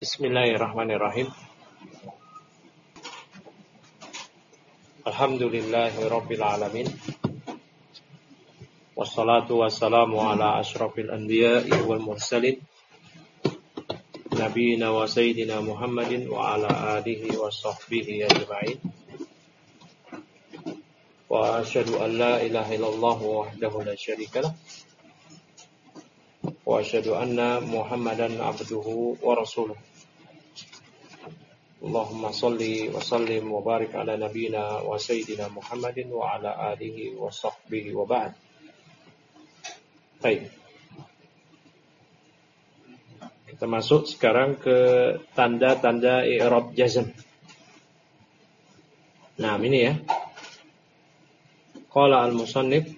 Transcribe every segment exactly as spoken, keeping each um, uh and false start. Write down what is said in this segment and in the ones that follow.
Bismillahirrahmanirrahim. Alhamdulillahirabbil alamin. Wassalatu wassalamu ala asyrafil anbiya'i wal mursalin. Nabiyina wa sayyidina Muhammadin wa ala alihi wa sahbihi ajma'in. Wa asyhadu an la ilaha illallah wahdahu la syarika lah. Wa asyhadu anna Muhammadan abduhu wa rasuluh. Allahumma salli wa sallim wa barik ala nabiyina wa sayyidina Muhammadin wa ala alihi wa sahbihi wa ba'd. Baik. Kita masuk sekarang ke tanda-tanda i'rab jazm. Nah, ini ya. Qala al-musannif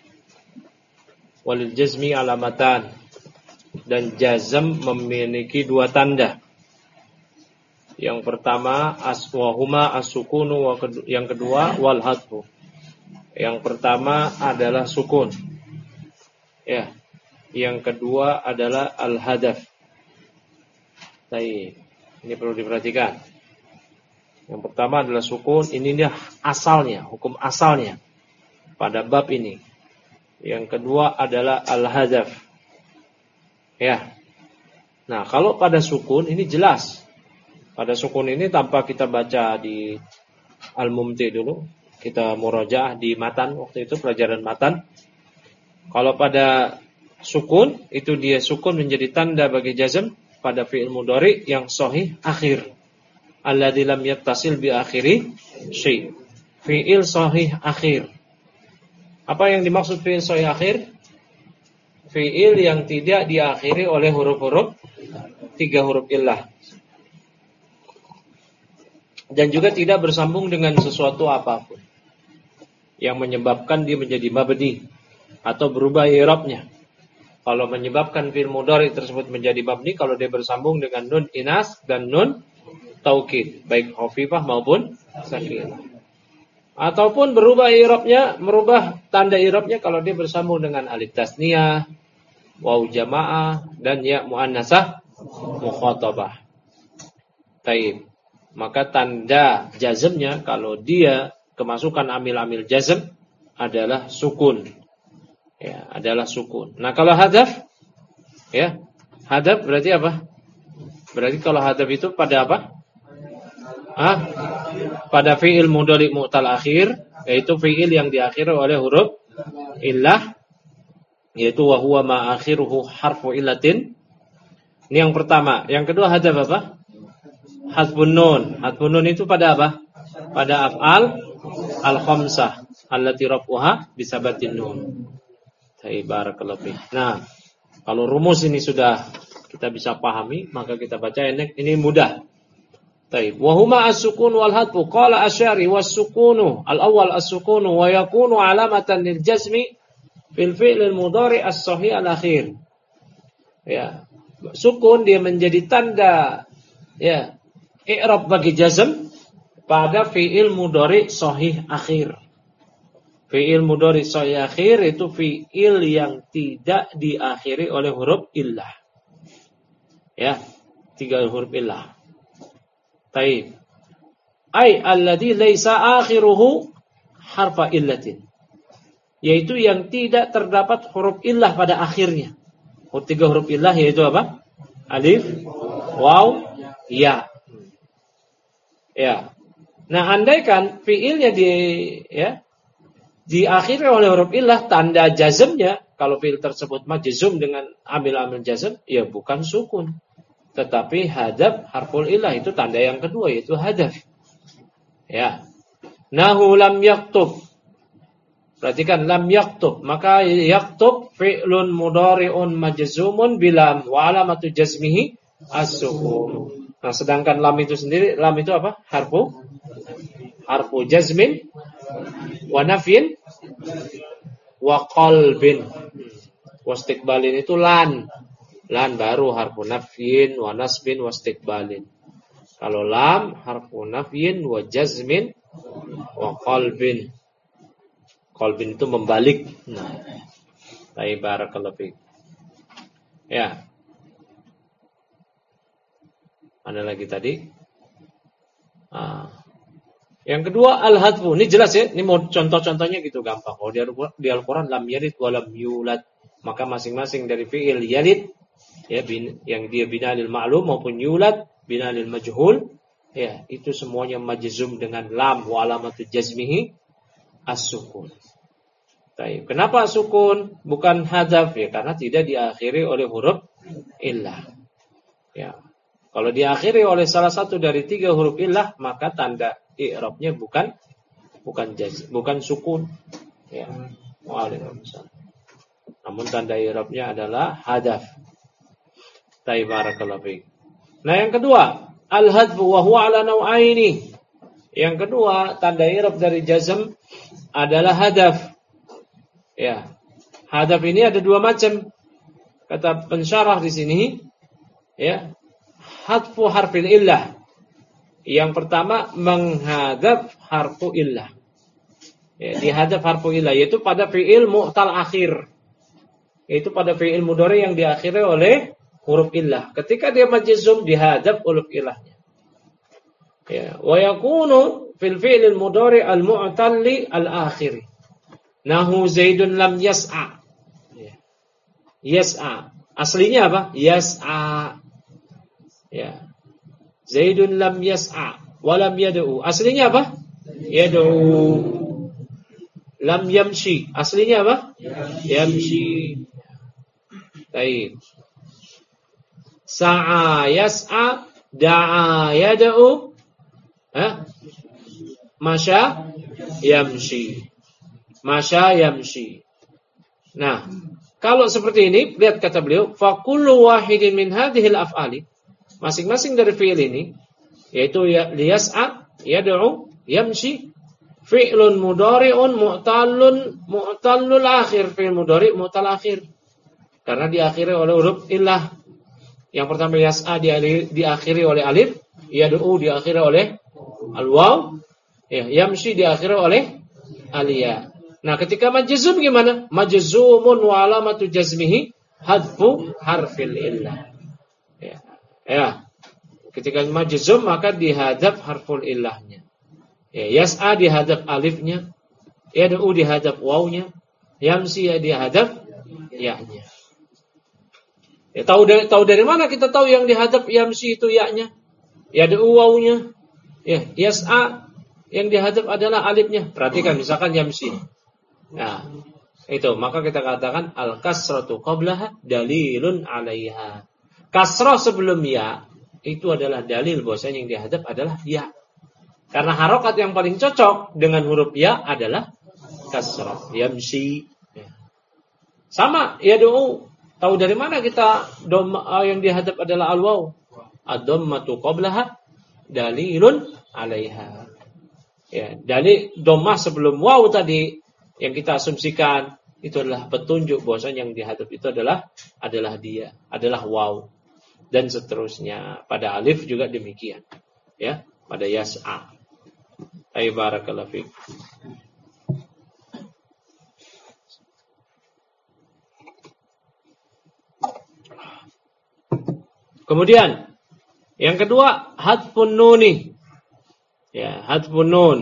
walil jazmi alamatan. Dan jazm memiliki dua tanda. Yang pertama aswahuma as-sukunu, yang kedua wal hadfu. Yang pertama adalah sukun. Ya. Yang kedua adalah al-hadaf. Baik. Ini perlu diperhatikan. Yang pertama adalah sukun, ini dia asalnya, hukum asalnya pada bab ini. Yang kedua adalah al-hadaf. Ya. Nah, kalau pada sukun ini jelas. Pada sukun ini tanpa kita baca di Al-Mumti dulu, kita murajaah di matan, waktu itu pelajaran matan. Kalau pada sukun, itu dia sukun menjadi tanda bagi jazm pada fi'il mudhari yang sahih akhir. Alladzi lam yattasil bi akhiri syai'. Fi'il sahih akhir. Apa yang dimaksud fi'il sahih akhir? Fi'il yang tidak diakhiri oleh huruf-huruf tiga huruf illah. Dan juga tidak bersambung dengan sesuatu apapun yang menyebabkan dia menjadi mabni atau berubah i'rabnya. Kalau menyebabkan fi'il mudhari tersebut menjadi mabni kalau dia bersambung dengan nun inas dan nun taukid, baik khafifah maupun sakinah. Ataupun berubah i'rabnya, merubah tanda i'rabnya kalau dia bersambung dengan alif tasniyah, waw jamaah dan ya muannasah mukhatabah. Taib. Maka tanda jazmnya kalau dia kemasukan amil-amil jazm adalah sukun. Ya, adalah sukun. Nah, kalau hadaf ya, hadaf berarti apa? Berarti kalau hadaf itu pada apa? Ah, pada fi'il mudhari mu'tal akhir, yaitu fi'il yang diakhiri oleh huruf illah, yaitu wa huwa ma akhiruhu harfu illatin. Ini yang pertama. Yang kedua hadaf apa? Hadfun nun. Hadfun nun itu pada apa? Pada af'al al-khamsah allati raf'uha bisabatin nun. Baik, barakallahu fiik. Nah, kalau rumus ini sudah kita bisa pahami, maka kita baca ini, ini mudah. Baik, wa huma as-sukun wal hadfu. Qala Asy'ari was-sukunu al-awwal as-sukunu wa yakunu alamatan lil jazmi fil fi'l al-mudhari as-sahih al-akhir. Ya. Sukun dia menjadi tanda ya i'rab bagi jazm pada fi'il mudhari sahih akhir. Fi'il mudhari sahih akhir itu fi'il yang tidak diakhiri oleh huruf illah. Ya, tiga huruf illah. Taib. Ai alladzi laisa akhiruhu harfa illatin. Yaitu yang tidak terdapat huruf illah pada akhirnya. Huruf tiga huruf illah yaitu apa? Alif, waw, ya. Ya. Nah, andaikan fiilnya di ya diakhiri oleh huruf illah, tanda jazmnya kalau fiil tersebut majzum dengan amil-amil jazm, ya bukan sukun. Tetapi hadaf harful illah itu tanda yang kedua yaitu hadaf. Ya. Nahu lam yaktub. Perhatikan lam yaktub, maka yaktub fi'lun mudhari'un majzumun bilam wa alamatu jazmihi as-sukun. Nah, sedangkan lam itu sendiri, lam itu apa? Harfu harfu jazmin wa nafyin wa qalbin. Wastiqbalin itu lan. Lan baru harfu nafyin wa nasbin wastiqbalin. Kalau lam harfu nafyin wa jazmin wa qalbin. Qalbin itu membalik. Nah, baik, barakallahu fiik. Ya. Mana lagi tadi? Ah. Yang kedua al-hadfu. Ini jelas ya, ini mau contoh-contohnya gitu gampang. Kalau di Al-Qur'an, di Al-Qur'an lam yalid wa lam yulad, maka masing-masing dari fi'il yalid ya bin, yang dia binalil ma'lum maupun yulad binalil majhul, ya itu semuanya majzum dengan lam wa alamatu jazmihi as-sukun. Baik. Kenapa sukun bukan hadzaf? Ya karena tidak diakhiri oleh huruf illah. Ya. Kalau diakhiri oleh salah satu dari tiga huruf illah, maka tanda i'rabnya bukan bukan jaz, bukan sukun. Ya. Waalaikumsalam. Namun tanda i'rabnya adalah hadzaf. Barakallahu fiik. Nah, yang kedua, al-hadfu wa huwa ala nau'aini. Yang kedua, tanda i'rab dari jazm adalah hadzaf. Ya. Hadzaf ini ada dua macam. Kata pensyarah di sini, ya. Hadfu harfil illah. Yang pertama menghadaf harfu illah. Ya, dihadaf harfu illah yaitu pada fi'il mu'tal akhir. Yaitu pada fi'il mudhari yang diakhiri oleh huruf illah. Ketika dia majzum dihadaf huruf illahnya. Ya, wa yakunu fil fi'il mudhari al-mu'talli al-akhiri. Nahu Zaidun lam yas'a. Ya. Yas'a. Aslinya apa? Yas'a. Ya. Zaidun lam yas'a wa lam yad'u. Aslinya apa? Yad'u. Lam yamshi. Aslinya apa? Yamshi. Baik. Sa'a yas'a, da'a yad'u. Ha? Masya yamshi. Masya yamshi. Nah, kalau seperti ini, lihat kata beliau, fa kullu wahidin min hadhil af'ali. Masing-masing dari fi'il ini, yaitu liyas'a, yad'u, yamshi, fi'lun mudhari'un mu'tallun mu'tallul akhir, fi'il mudhari' mu'tal akhir. Karena diakhiri oleh huruf illah. Yang pertama yas'a diakhiri oleh alif, yad'u diakhiri oleh al-waw, ya, yamshi diakhiri oleh al-ya. Nah, ketika majzum gimana? Majzumun wa alamatu jazmihi hadfu harfil illah. Ya. Ya, ketika majzum maka dihadaf harful illahnya. Ya, yas'a dihadaf alifnya, yad'u dihadaf wawnya, yamsi dihadaf ya-nya. Ya, tahu dari tahu dari mana kita tahu yang dihadaf yamsi itu ya-nya? Yad'u wawnya. Ya, yas'a yang dihadaf adalah alifnya. Perhatikan misalkan yamsi. Nah, itu maka kita katakan al-kasratu qablaha dalilun 'alaiha. Kasrah sebelum ya itu adalah dalil bahwasanya yang dihadap adalah ya. Karena harokat yang paling cocok dengan huruf ya adalah kasrah. Yamsi. Ya. Sama yad'u. Tahu dari mana kita dhamma yang dihadap adalah al-waw? Ad-dhammatu qablaha dalilun 'alaiha. Ya, dalil dhammah sebelum waw tadi yang kita asumsikan itu adalah petunjuk bahwasanya yang dihadap itu adalah adalah dia, adalah waw. Dan seterusnya. Pada alif juga demikian. Ya, pada yas'a. Ay barakallahu fiik. Kemudian yang kedua hadfun nuni. Ya, hadfun nun.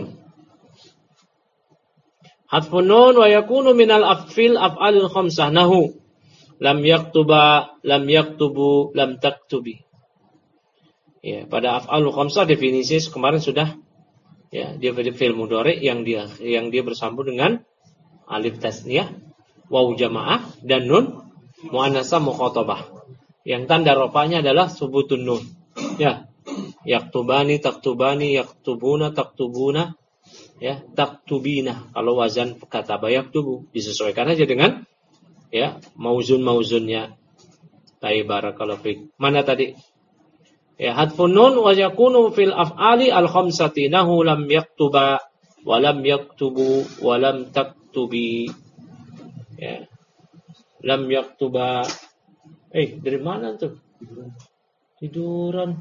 Hadfun nun wa yakunu minal af'il af'alil khamsah nahu lam yaktuba, lam yaktubu, lam taktubi. Ya, pada af'alul khamsah definisi kemarin sudah ya, dia pada fi'il mudhari yang dia yang dia bersambung dengan alif tasniyah, waw jamaah dan nun muannasah mukhatabah. Yang tanda rafa'nya adalah subutun nun. Ya. Yaktubani, taktubani, yaktubuna, taktubuna, ya, taktubina. Kalau wazan kataba yaktubu disesuaikan aja dengan ya, mauzun-mauzunnya. Baik, barakallahu fiik. Mana tadi? Ya, hadfun nun wa yakunu fil af'ali al-khamsati nahu lam yaktuba wa lam yaktubu wa lam taktubi. Ya. Lam yaktuba. Eh, dari mana tuh? Tiduran.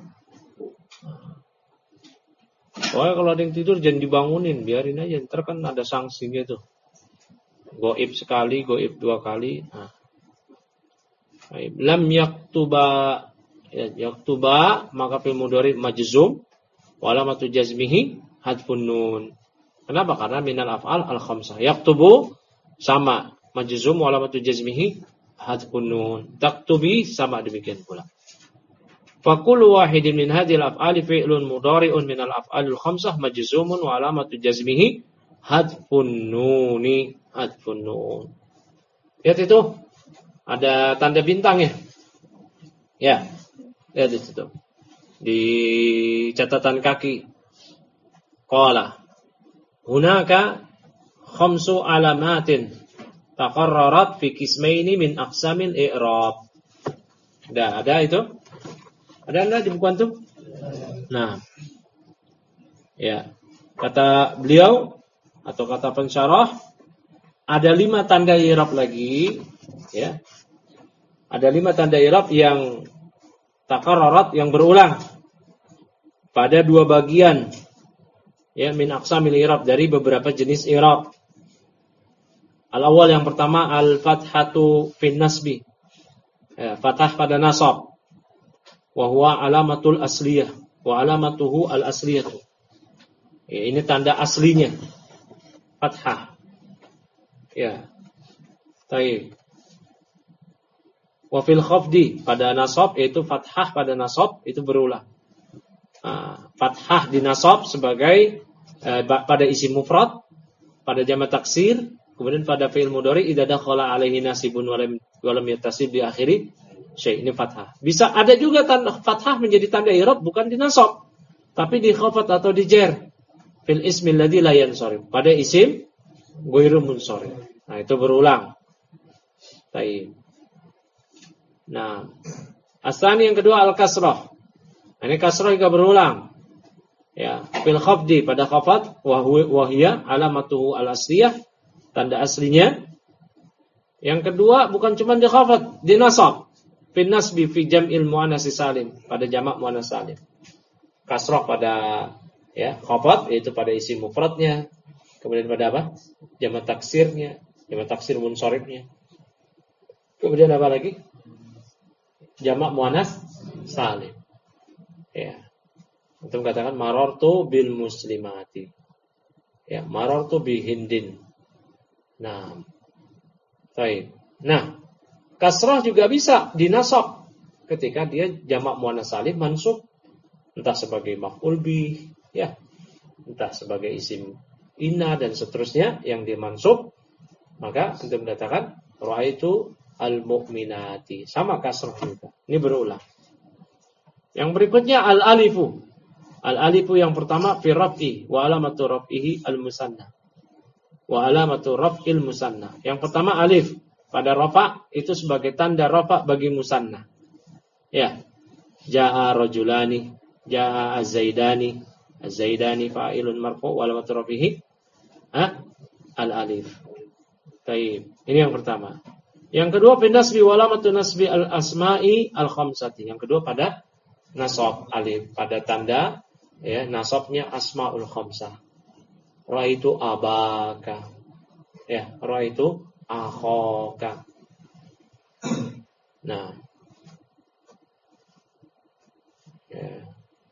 Pokoknya kalau ada yang tidur jangan dibangunin, biarin aja. Ntar kan ada sanksinya tuh. Goib sekali, goib dua kali. Nah. Lam yaktuba, Ya, yaktuba maka fi'il mudhari majzum wa alamatu jazmihi hadfun nun. Kenapa? Karena minal af'al al-khamsah. Yaktubu sama majzum wa alamatu jazmihi hadfun nun. Taktubi sama demikian pula. Fa kullu wahidin min hadhil af'ali fi'lun mudhari'un minal af'alil khamsah majzumun wa alamatu jazmihi hadfun nuni. Hadfun nun. Lihat itu ada tanda bintang ya. Ya. Lihat di situ. Di catatan kaki. Qala hunaka khamsu alamatin taqarrarat fi qismaini min aqsamil i'rab. Ada ada itu? Ada enggak di buku antum? Nah. Ya. Kata beliau atau kata pensyarah ada lima tanda i'rab lagi, ya. Ada lima tanda i'rab yang taqarrarat yang berulang pada dua bagian ya min aqsamil i'rab dari beberapa jenis i'rab. Al-awwal yang pertama al-fathatu fin nasbi. Ya, fathah pada nasab. Wa huwa alamatul asliyah wa alamatuhu al-asliyah. Ya, ini tanda aslinya. Fathah. Ya. Baik. Wa fil khafdi pada nasab yaitu fathah pada nasab itu berulang. Nah, fathah di nasab sebagai eh, pada isim mufrad, pada jamak taksir, kemudian pada fi'il mudhari idza dakhala alaihi nasibun wa lam wa lam yatasib di akhiri syai' ini fathah. Bisa ada juga tanda fathah menjadi tanda i'rab bukan di nasab, tapi di khafat atau di jar. Fil ismi alladzi la yansarif, pada isim ghairu munsharif. Nah, itu berulang. Baik. Nah, asani yang kedua al-kasrah. Ini kasrah juga berulang. Ya, fil khafdi pada khafat wa hiya alamatuhu al-asliyah, tanda aslinya. Yang kedua bukan cuma di khafat, di nasab. Fil nasbi fi jam'il muannats salim, pada jamak muannats salim. Kasrah pada ya, khafat yaitu pada isim mufradnya. Kemudian pada apa? Jamak taksirnya, jamak taksir munsharifnya. Kemudian apa lagi? Jamak muannats salim. Ya. Untuk katakan marartu bil muslimati. Ya, marartu bi hindin. Nah. Baik. Nah, kasrah juga bisa dinasab ketika dia jamak muannats salim mansub, entah sebagai maf'ul bih, ya. Entah sebagai isim inna dan seterusnya yang dimansub, maka untuk mengatakan ra'aitu al-mu'minati, sama kasrah juga. Ini berulang. Yang berikutnya al-alifu. Al-alifu yang pertama fi raf'i wa alamatu raf'ihi al-musanna. Wa alamatu raf'il musanna. Yang pertama alif pada rafa' itu sebagai tanda rafa' bagi musanna. Ya. Jaa rajulani, jaa az-zaidani, az-zaidani fa'ilun marfu' wa alamatu raf'ihi ha? Al-alif. Baik. Ini yang pertama. Yang kedua fi nasbi wa alamatu nasbi al-asma'i al-khamsati. Yang kedua pada nasab alif, pada tanda ya nasabnya asmaul khamsah. Ra'aitu abaka. Ya, ra'aitu akhaka. Nah. Ya.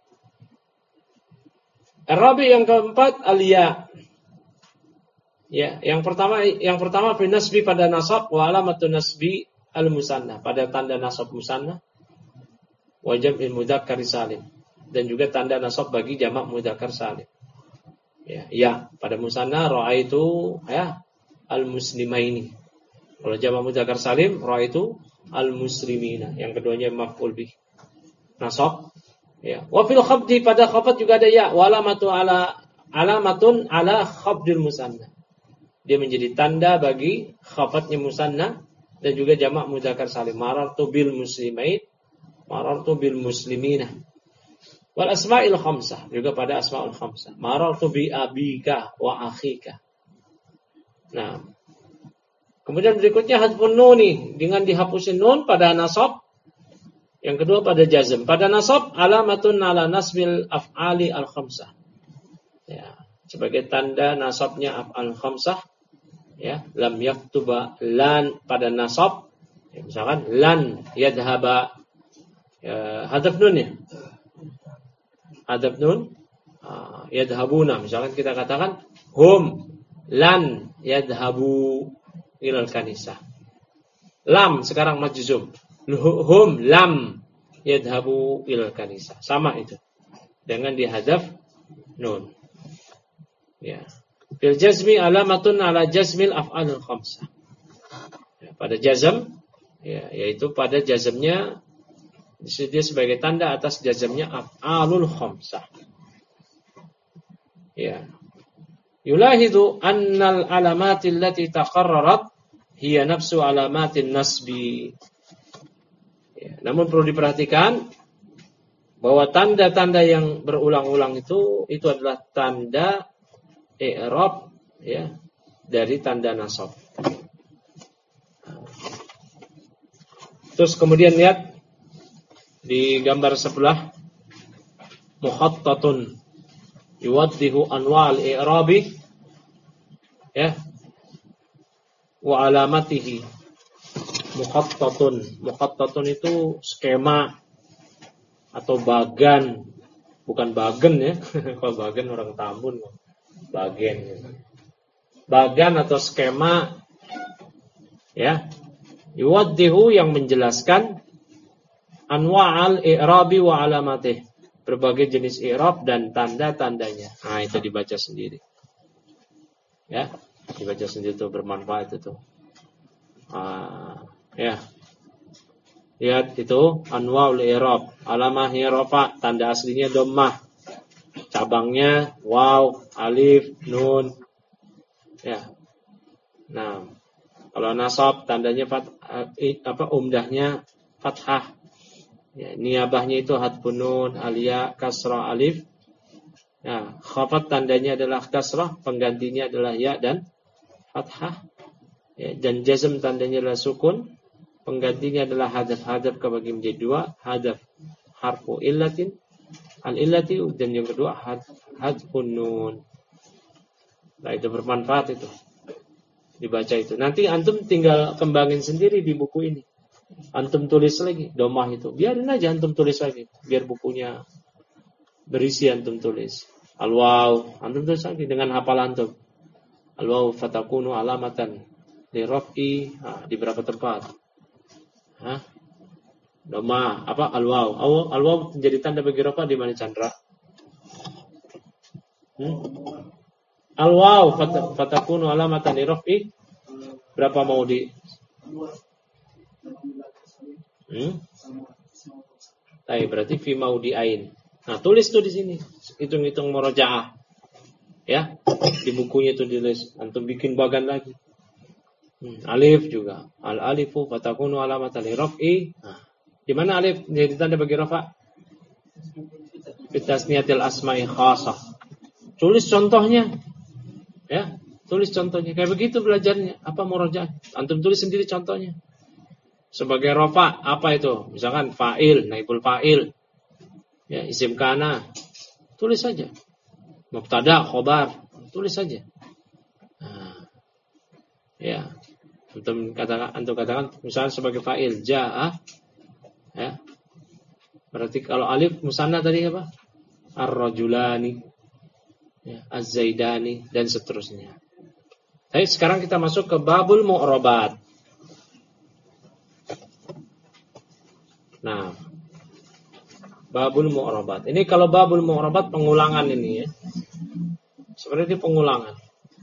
Arabi yang keempat al-ya. Ya, yang pertama yang pertama fi nasbi pada nasab wa alamatun nasbi al-musanna, pada tanda nasab musanna wa jam'il mudzakkar salim, dan juga tanda nasab bagi jamak mudzakkar salim. Ya, ya, pada musanna ra'aitu ya al-muslimaini. Kalau jamak mudzakkar salim ra'aitu al-muslimina. Yang keduanya maf'ul bih. Nasab. Ya, wa fil khabdi pada khafat juga ada ya, wa alamatu ala alamatun ala khabdil musanna. Dia menjadi tanda bagi khafatnya musanna dan juga jamak mudzakkar salim. Marartu bil muslimain, marartu bil muslimina. Wal asma'il khamsah, juga pada asma'ul khamsah. Marartu bi abika wa akhika. Nah. Kemudian berikutnya hadfun nuni, dengan dihapusin nun pada nasab. Yang kedua pada jazm. Pada nasab alamatun ala nasbil af'ali al khamsah. Ya, sebagai tanda nasabnya af'al khamsah. Ya, lam yaktuba lan pada nasab, ya, misalkan lan yadhaba, ya, hadaf nun ya. Hadaf nun uh, yadhabuna. Misalkan kita katakan hum lan yadhabu ilal kanisah. Lam sekarang majzum. Hum lam yadhabu ilal kanisah. Sama itu. Dengan dihadaf nun. Ya. Fil jazmi alamatun ala jazmil af'alul khamsah. Ya, pada jazm ya, yaitu pada jazmnya dia sebagai tanda atas jazmnya af'alul khamsah. Ya. Yulahidu annal alamatil lati taqarrarat hiya nafsu alamatin nasbi. Ya, namun perlu diperhatikan bahwa tanda-tanda yang berulang-ulang itu itu adalah tanda i'rab ya dari tanda nasab. Terus kemudian lihat di gambar sebelah mukhattatun yuwaddihu anwa'al i'rabi ya wa alamatihi. Mukhattatun. Mukhattatun itu skema atau bagan, bukan bagen ya. Kalau bagen orang Tambun, bagen. Bagan atau skema ya. Yuwaddihu yang menjelaskan anwa'al i'rabi wa alamatih. Berbagai jenis i'rab dan tanda-tandanya. Nah, itu dibaca sendiri. Ya, dibaca sendiri itu bermanfaat itu. Ah, ya. Lihat itu anwa'ul i'rab, alamah i'rafa, tanda aslinya dhammah. Cabangnya waw, alif, nun. Ya. Nah, kalau nasab tandanya fat, apa umdahnya fathah. Ya, niyabahnya itu hadfun nun, aliyah, kasrah, alif. Ya, khafat tandanya adalah kasrah, penggantinya adalah ya dan fathah. Ya, dan jazm tandanya adalah sukun. Penggantinya adalah hadaf-hadaf kebagi menjadi dua, hadaf harfu illatin al-illati dan yang kedua had hadfun nun. Nah, itu bermanfaat itu. Dibaca itu. Nanti antum tinggal kembangin sendiri di buku ini. Antum tulis lagi domah itu. Biarin aja antum tulis lagi, biar bukunya berisi antum tulis. Al-waw, antum tulis lagi dengan hafalan antum. Al-waw fatakunu alamatan li raf'i, nah, di berapa tempat? Hah? Doma apa al-waw? Al-waw menjadi tanda bagi rafa di mana Chandra? Hmm? Al-waw fat, fatakunu alamatan li raf'i. Berapa mau di? Hmm? Tapi berarti fi maudi'ain. Nah, tulis tuh di sini. Hitung-hitung murojaah. Ya, di bukunya itu ditulis. Antum bikin bagan lagi. Hmm, alif juga. Al-alifu fatakunu alamatan li raf'i. Nah, di mana alif jadi tanda bagi rafa? Bitasniyatil asma'i khasah. Tulis contohnya. Ya, tulis contohnya. Kayak begitu belajarnya. Apa murojaah? Antum tulis sendiri contohnya. Sebagai rafa apa itu? Misalkan fa'il, naibul fa'il. Ya, isim kana. Tulis saja. Mubtada, khobar. Tulis saja. Nah, ya. Antum katakan, antum katakan misalnya sebagai fa'il ja'a, ya. Berarti kalau alif musanna tadi apa? Ar-rajulani, ya, az-zaidani dan seterusnya. Baik, sekarang kita masuk ke babul mu'rabat. Nah, babul mu'rabat. Ini kalau babul mu'rabat pengulangan ini ya. Sebenarnya pengulangan.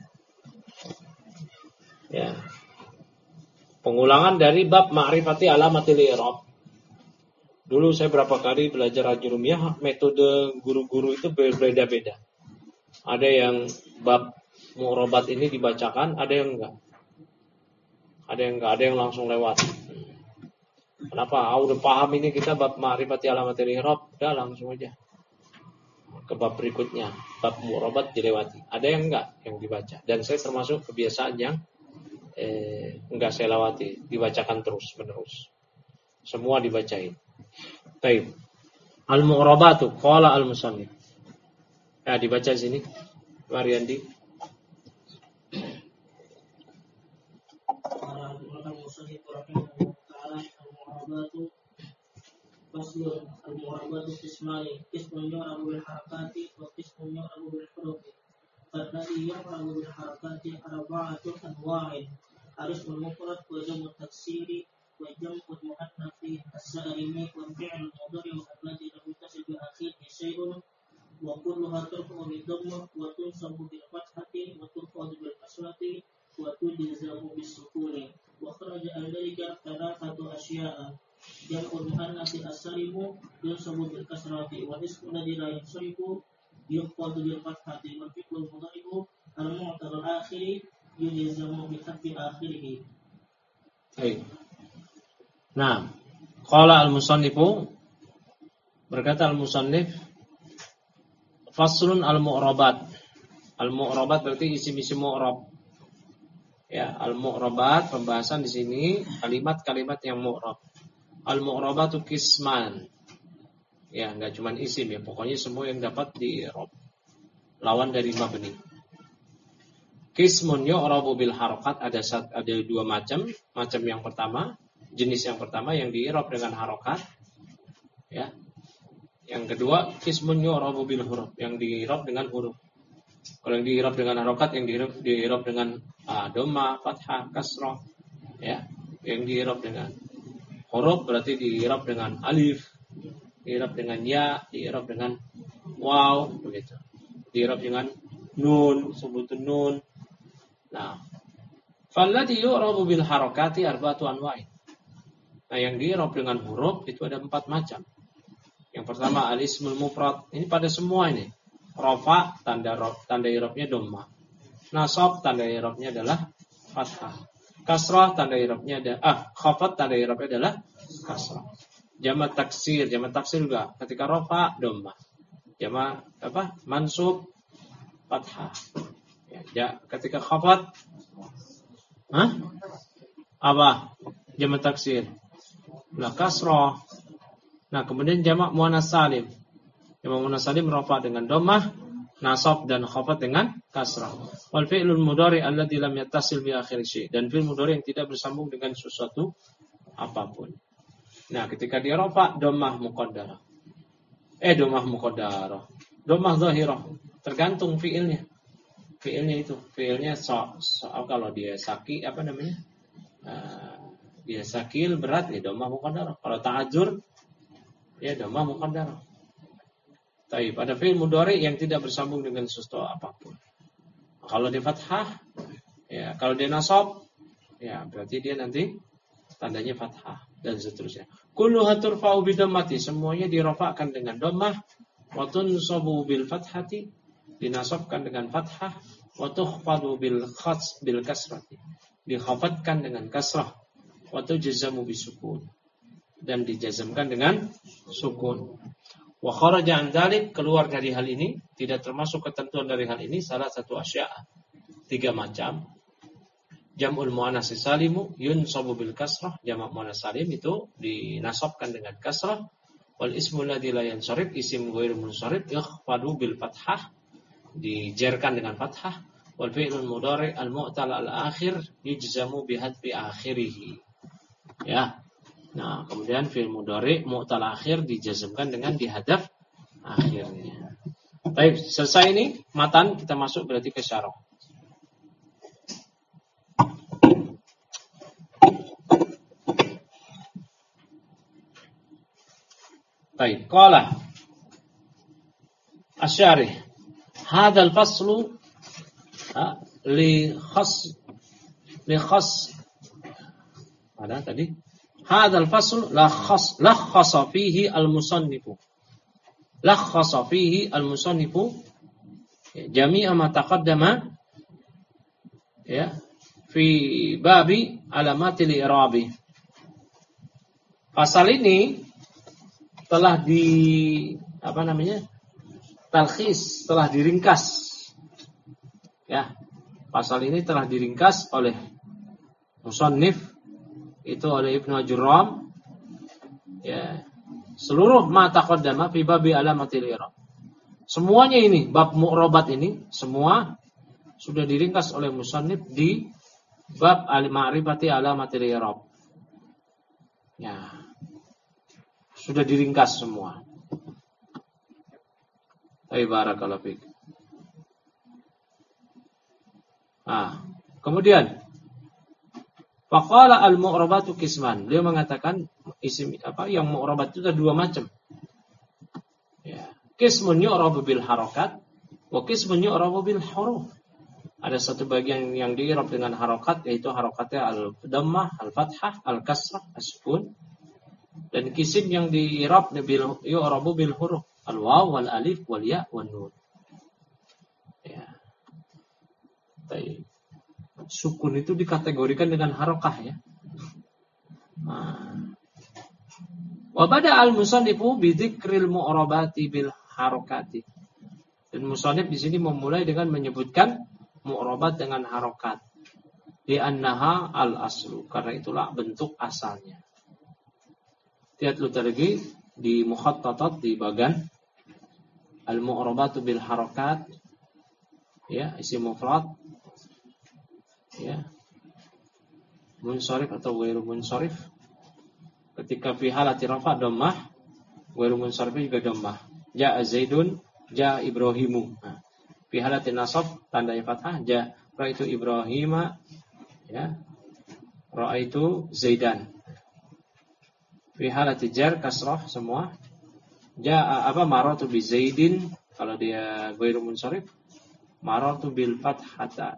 Ya. Pengulangan dari bab ma'rifati alamatil i'rab. Dulu saya berapa kali belajar ajrumiyah, metode guru-guru itu berbeda-beda. Ada yang bab mu'rabat ini dibacakan, ada yang enggak. Ada yang enggak, ada yang langsung lewat. Kenapa? Ah, udah paham ini kita bab ma'rifati alamatil i'rab, udah langsung aja ke bab berikutnya, bab mu'rabat dilewati. Ada yang enggak yang dibaca. Dan saya termasuk kebiasaan yang Eh, enggak saya lewati, dibacakan terus menerus. Semua dibacain. Baik. Al-mu'rabatu qala al-musannif. Ya, dibaca sini. Mariandi. Faslun al-mu'rabatu qismani, qismun yu'rabu bil harakati wa qismun yu'rabu bil hurufi. Fadladhi yu'rabu bil harakati arba'atu anwa'in. Al-ismul mufrad wa jam'u taksiri wa jam'u muannathi as-salimi wa fi'l mudhari wa alladhi lam yattasil bi akhirihi shay'un wa kulluha turfa'u bi dhammah wa tunsabu bil fathati wa turfa'u bil kasrati wa tujzamu bis sukuni. Wa kharaja al-dhalika thalathatu asya'a. Jam'ul muannathi as-salimu yunsabu bil kasrati wal ismu alladhi la yunsarifu yuqadu bil fathati wal fi'lul mudhari'u al-mu'tal al-akhiri yujzamu bi hadfi akhirih. Baik. Nah, qala al-musannifu, berkata al-musannif, faslun al-mu'rabat. Al-mu'rabat berarti isim-isim mu'rab. Ya, al-mu'rabat pembahasan di sini kalimat-kalimat yang mu'rab. Al-mu'rabatu qisman. Ya, enggak cuma isim ya, pokoknya semua yang dapat di-i'rab. Lawan dari mabni. Qismun yu'rabu bil harakat, ada ada dua macam. Macam yang pertama, jenis yang pertama yang di-i'rab dengan harakat. Ya. Yang kedua, qismun yu'rabu bil huruf, yang di-i'rab dengan huruf. Kalau yang di-i'rab dengan harakat, yang di-i'rab di-i'rab dengan uh, dhamma, fathah, kasrah. Ya, yang di-i'rab dengan huruf berarti di-i'rab dengan alif, di-i'rab dengan ya, di-i'rab dengan waw, begitu. Di-i'rab dengan nun, sebutun nun. Nah, falladhi yu'rabu bil harakati arba'atu anwa'in. Nah, yang di-i'rab dengan huruf itu ada empat macam. Yang pertama al-ismul mufrad. Ini pada semua ini. Rafa, tanda tanda i'rabnya dhamma. Nasab, tanda i'rabnya adalah fathah. Kasrah, tanda i'rabnya ada ah, khafat, tanda i'rabnya adalah kasrah. Jama' taksir, jama' taksir juga ketika rafa dhamma. Jama' apa? Mansub fathah. Ya, ja, ketika khafat hah? Apa? Jama' taksir. Nah, kasrah. Nah, kemudian jamak muannas salim. Jamak muannas salim rafa dengan dhammah, nasab dan khafat dengan kasrah. Wal fi'lul mudhari alladzi lam yattasil bi akhir syai', dan fi'il mudhari yang tidak bersambung dengan sesuatu apapun. Nah, ketika dia rafa dhammah muqaddarah. Eh dhammah muqaddarah. Dhammah zahirah, tergantung fi'ilnya. Fi'ilnya itu, fi'ilnya so, so kalau dia saki apa namanya? Uh, dia sakil berat ya dhammah muqaddarah. Kalau ta'adzur ya dhammah muqaddarah. Taib, ada fi'il mudhari yang tidak bersambung dengan sesuatu apapun. Kalau dia fathah, ya kalau dia nasab, ya berarti dia nanti tandanya fathah dan seterusnya. Kulluha turfa'u bi dhammati, semuanya dirafa'kan dengan dhammah, wa tunsabu bil fathati, dinasabkan dengan fathah, wa tukhfadu bil khas bil kasrati, dikhafatkan dengan kasrah, wa tujzamu bisukun, dan dijazamkan dengan sukun. Wa kharaja an dzalik, keluar dari hal ini, tidak termasuk ketentuan dari hal ini salah satu asya', tiga macam. Jam'ul muannas salimu yunsabu bil kasrah, jamak muannas salim itu dinasabkan dengan kasrah. Wal ismu alladzi la yansharif, isim ghairu munsharif yakhfadu bil fathah, dijerkan dengan fathah. Wal fi'lul mudhari al mu'tal al akhir yujzamu bi hadfi akhirih. Ya. Nah, kemudian fi'il mudhari mu'tal akhir dijazmkan dengan dihadaf akhirnya. Baik, selesai ini matan, kita masuk berarti ke syarah. Baik, qala asy-syarih hadzal faslu li khas li khas ada tadi hadzal fasl lakhas lakhasa fihi al-musannifu lakhasa fihi al-musannifu jami'a ma taqaddama ya fi babi alamatil i'rabi. Pasal ini telah di apa namanya? talkhis, telah diringkas. Ya. Pasal ini telah diringkas oleh musannif, itu oleh Ibnu Ajurram, ya, seluruh ma taqaddama fi babi alamatil i'rab. Semuanya ini bab mu'rabat ini semua sudah diringkas oleh musannif di bab al-ma'rifati alamatil i'rab. Ya. sudah diringkas semua. Baik, barakallahu fiik. Nah, kemudian faqala al-mu'rabatu qisman. Beliau mengatakan isim apa yang mu'rabat itu ada dua macam. Ya, qismun yu'rabu bil harakat wa qismun yu'rabu bil huruf. Ada satu bagian yang di'rab dengan harakat, yaitu harakatnya al-dhammah, al-fathah, al-kasrah, as-sukun. Dan kisim yang di'rab bil yu'rabu bil huruf, al-waw wal alif wal ya wan nun. Ya. Baik. Sukun itu dikategorikan dengan harakah ya. Nah. Wa bada al-musannifu bi dzikril mu'rabati bil harakati. Dan musannif di sini memulai dengan menyebutkan mu'rabat dengan harokat. Di annaha al-aslu. Karena itulah bentuk asalnya. Lihat lu tadi di mukhattatat di bagan al-mu'rabatu bil harokat. Ya, isim mufrad. Ya. Munsharif atau ghairu munsharif. Ketika fi halati rafa dhammah, ghairu munsharif juga dhammah. Ja'a Zaidun, ja'a Ibrahimu. Nah. Fi halatin nasab tandanya fathah, ja ra'aitu Ibrahima, ya ra'aitu Zaidan. Fi halati jar kasrah semua, ja apa maratu bi Zaidin kalau dia ghairu munsharif, maratu bil fathata.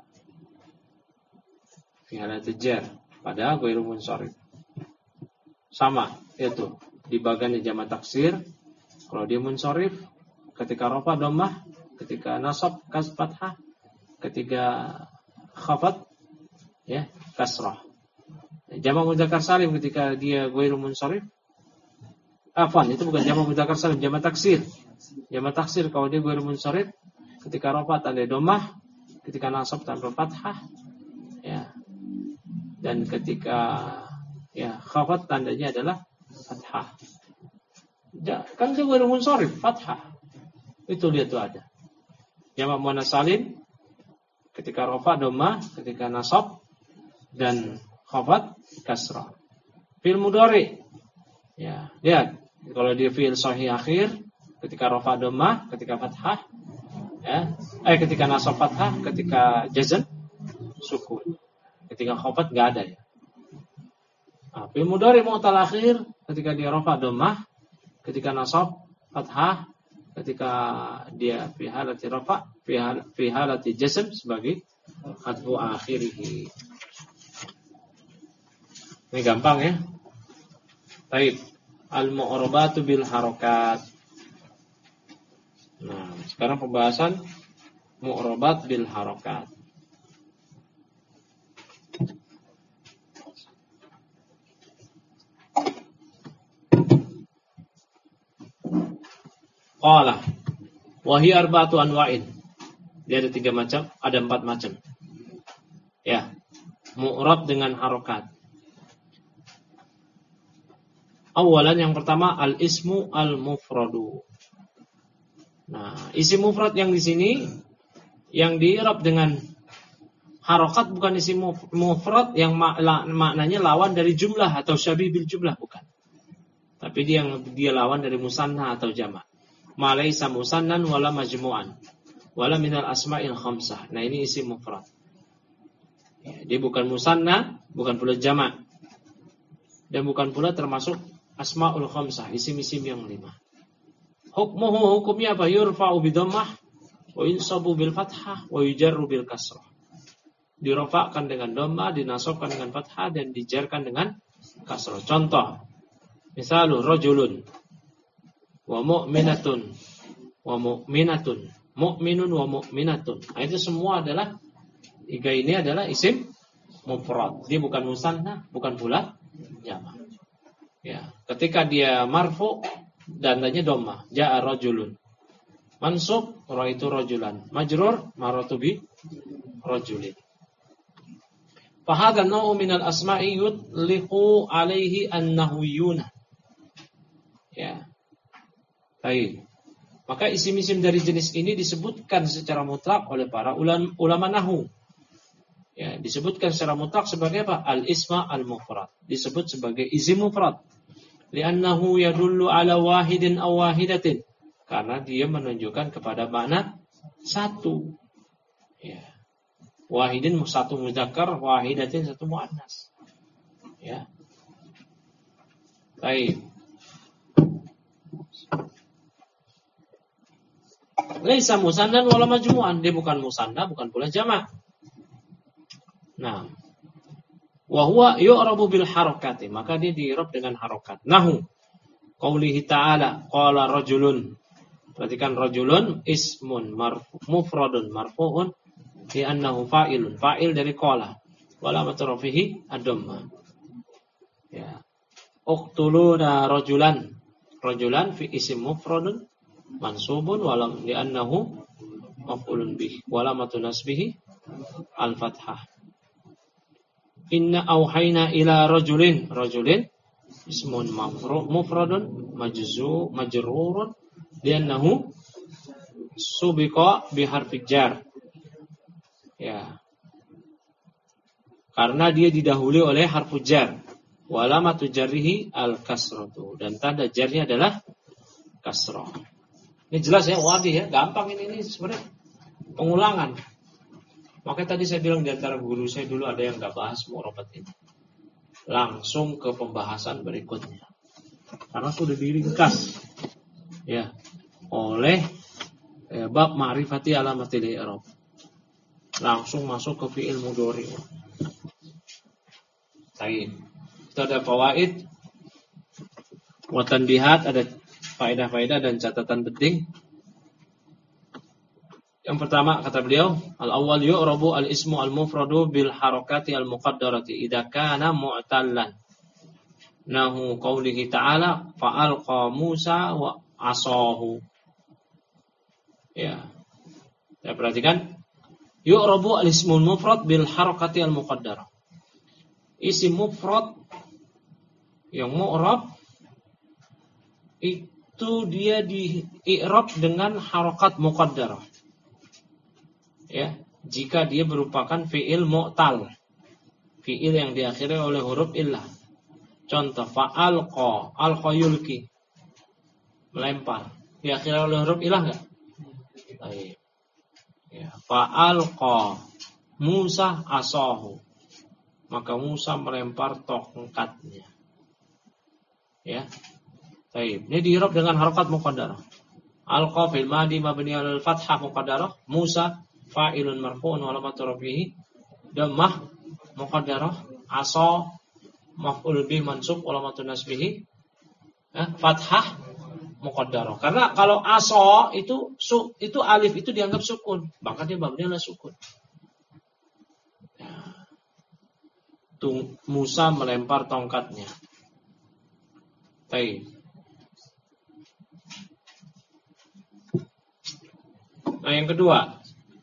Fi halati jar pada ghairu munsharif sama itu di bagian jamak taksir. Kalau dia munsharif ketika rafa dhammah, ketika nasab kas fathah, ketika khafat ya kasrah. Jamak mudzakkar salim ketika dia ghairu munsharif, afwan itu bukan jamak mudzakkar salim, jamak taksir. Jamak taksir kalau dia ghairu munsharif ketika rafa tanda dhammah, ketika nasab tanpa fathah ya. Dan ketika ya khafat tandanya adalah fathah. Ja, kan dia ghairu munsharif fathah. Itu lihat tuh ada. Jamak muannas salim ketika rafa dhammah, ketika nasab dan khafat kasrah. Fi'il mudhari. Ya, lihat kalau dia fi'il sahih akhir ketika rafa dhammah, ketika fathah ya, eh ketika nasab fathah, ketika jazm sukun. Ketika khafat enggak ada ya. Nah, fi'il mudhari mu'tal akhir ketika dia rafa dhammah, ketika nasab fathah, ketika dia fi halati rafa, fi, hal, fi halati jazm sebagai hadfu akhirih. Ini gampang ya. Baik, al-mu'rabatu bil harakat. Nah, sekarang pembahasan mu'rabat bil harakat. Qala wa hiya arba'atu anwa'in. Dia ada tiga macam, ada empat macam. Ya. Mu'rab dengan harokat. Awalan yang pertama al-ismu al-mufradu. Nah, isim mufrad yang di sini yang di-i'rab dengan harokat bukan isim mufrad yang maknanya lawan dari jumlah atau syabih bil jumlah, bukan. Tapi dia yang dia lawan dari musanna atau jamak. Ma laisa musannan wala majmu'an wala minal asma'il khamsah. Nah, ini isim mufrad. Ya, dia bukan musanna, bukan pula jamak. Dan bukan pula termasuk asma'ul khamsah, isim-isim yang lima. Hukmuhu, hukumnya apa? Yurfa'u bidammah wa yunsabu bil fathah wa yujarru bil kasrah. Dirafa'kan dengan dhammah, dinasabkan dengan fathah dan dijarkan dengan kasrah. Contoh. Misalnya rajulun wa mu'minatun wa mu'minatun, mu'minun wa mu'minatun. Nah, itu semua adalah tiga ini adalah isim mufrad. Dia bukan musanna, bukan pula jamak. Ya, ketika dia marfu dandanya dhammah, jaa rajulun. Mansub ra'aitu rajulan. Majrur marartu bi rajulin. Fa hadha an-naw'u min al-asma'i yutliqu 'alaihi an-nahwiyuna. Ya. Baik. Maka isim-isim dari jenis ini disebutkan secara mutlak oleh para ulama, ulama nahwu. Ya, disebutkan secara mutlak sebagai apa? Al-isma al-mufrad. Disebut sebagai isim mufrad. Li'annahu yadullu ala wahidin aw wahidatin. Karena dia menunjukkan kepada makna satu. Ya. Wahidin satu mudzakkar, wahidatin satu muannas. Ya. Baik. Laisa musannan wala majmu'an, dia bukan musanna, bukan pula jamak. Nah, wa huwa yu'rabu bil harakati, maka dia di'rab dengan harakat. Nahu qaulihi ta'ala qala rajulun. Perhatikan rajulun ismun marfu mufradun marfu'un li annahu fa'ilun, fa'il dari qala. Wala matrafihi ad-dhamma. Ya. Uqtuluna rajulan. Rajulan fi isim mufradun mansubun walam li annahu maf'ulun bih. Wala matunasbihi al-fathah. Inna auhayna ila rajulin. Rajulin ismun mufradun majzu majrurun li'annahu subiqa biharfi jar. Ya. Karena dia didahului oleh harfu jar. Wa alamatu jarrihi al-kasratu, dan tanda jarnya adalah kasrah. Ini jelas ya, wadih ya, gampang ini ini sebenarnya pengulangan. Makanya tadi saya bilang di antara guru saya dulu ada yang enggak bahas mu'rabat ini. Langsung ke pembahasan berikutnya. Karena sudah diringkas ya oleh eh, bab ma'rifati alamatil i'rab. Langsung masuk ke fi'il mudhari'. Baik. Itu ada fawaid wa tanbihat, ada faedah-faedah dan catatan penting. Yang pertama kata beliau, al-awwal yu'rabu al-ismu al-mufradu bil harakati al-muqaddarati idza kana mu'tallan. Nahu qaulihi ta'ala fa'alqa Musa wa asahu. Ya. Ya, perhatikan. Yu'rabu al-ismu al-mufrad bil harakati al-muqaddarah. Isim mufrad yang mu'rab itu dia di i'rab dengan harakat muqaddarah. Ya, jika dia merupakan fi'il mu'tal, fi'il yang diakhiri oleh huruf illah. Contoh fa'alqa, alqa yulki, melempar, diakhiri oleh huruf illah enggak? Baik. Ya, fa'alqa Musa asahu, maka Musa melempar tongkatnya. Ya. Baik, ini di'rab dengan harakat muqaddarah. Alqa fil madi mabni 'alal fathah muqaddarah, Musa fa'ilun marfu'un wa alamatu rafihi dhammah muqaddarah, asa maf'ul bih mansub wa alamatu nasbihi eh, fathah muqaddarah. Karena kalau asa itu su, itu alif itu dianggap sukun, maka dia mabni 'ala sukun. Ya. Tuh, Musa melempar tongkatnya. Baik. Nah, yang kedua,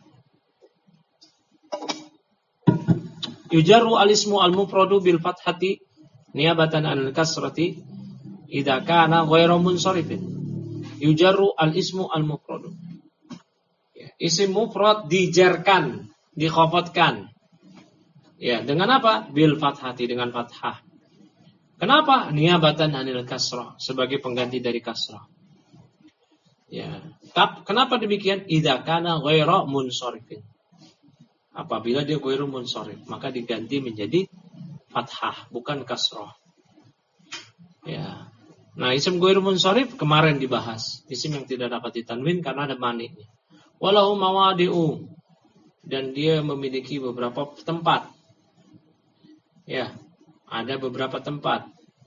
yujarru al-ismu al-mufradu bil fathati niyabatan 'anil kasrati idza kana ghairu munsharifin. Yujarru al-ismu al-mufradu. Ya, isim mufrad dijarkan, dikhafatkan. Ya, dengan apa? Bil fathati, dengan fathah. Kenapa? Niyabatan 'anil kasrah, sebagai pengganti dari kasrah. Ya. Kenapa demikian? Idza kana ghairu munsharifin. Apabila dia ghairu munsharif, maka diganti menjadi fathah, bukan kasrah. Ya. Nah, isim ghairu munsharif kemarin dibahas. Isim yang tidak dapat ditanwin karena ada maniknya. Walahu mawadi'u, dan dia memiliki beberapa tempat. Ya. Ada beberapa tempat.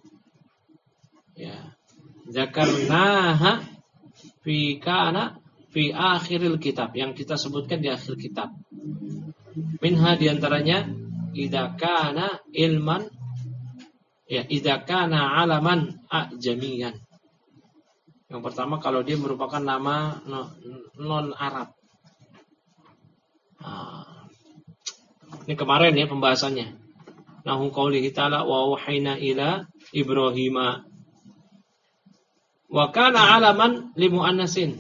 Ya. Zakarnaha fi kana fi akhiril kitab, yang kita sebutkan di akhir kitab. Minha diantaranya idza kana ilman, ya idza kana alaman ajamiyan. Yang pertama kalau dia merupakan nama non Arab. Nah, ini kemarin ya pembahasannya. Nahu qaulihi ta'ala wa wahayna ila Ibrahima wa kana alaman li muannasin.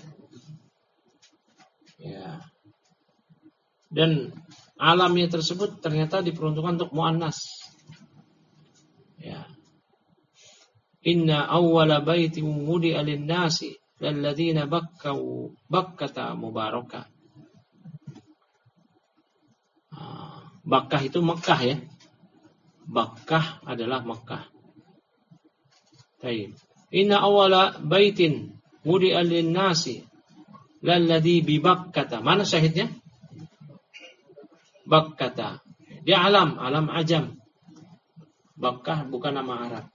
Ya. Dan alamnya tersebut ternyata diperuntukkan untuk muannas. Ya. Inna awwala baitin wudi'a lin-nasi lalladzina bakkau bakkata mubaraka. Bakkah itu Mekah ya. Bakkah adalah Mekah. Baik. Inna awwala baitin wudi'a lin-nasi lalladzi bi Bakkata. Mana syahidnya? Bakkata. Dia alam, alam ajam. Bakkah bukan nama Arab.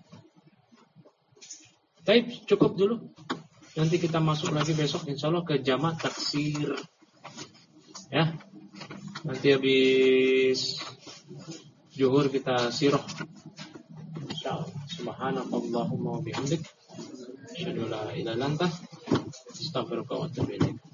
Baik, cukup dulu. Nanti kita masuk lagi besok insyaallah ke jamak taksir. Ya. Nanti habis zuhur kita sirah. Insyaallah. Subhanakallahumma wa bihamdik, asyhadu an la ilaha illa anta, astaghfiruka wa atubu ilaik.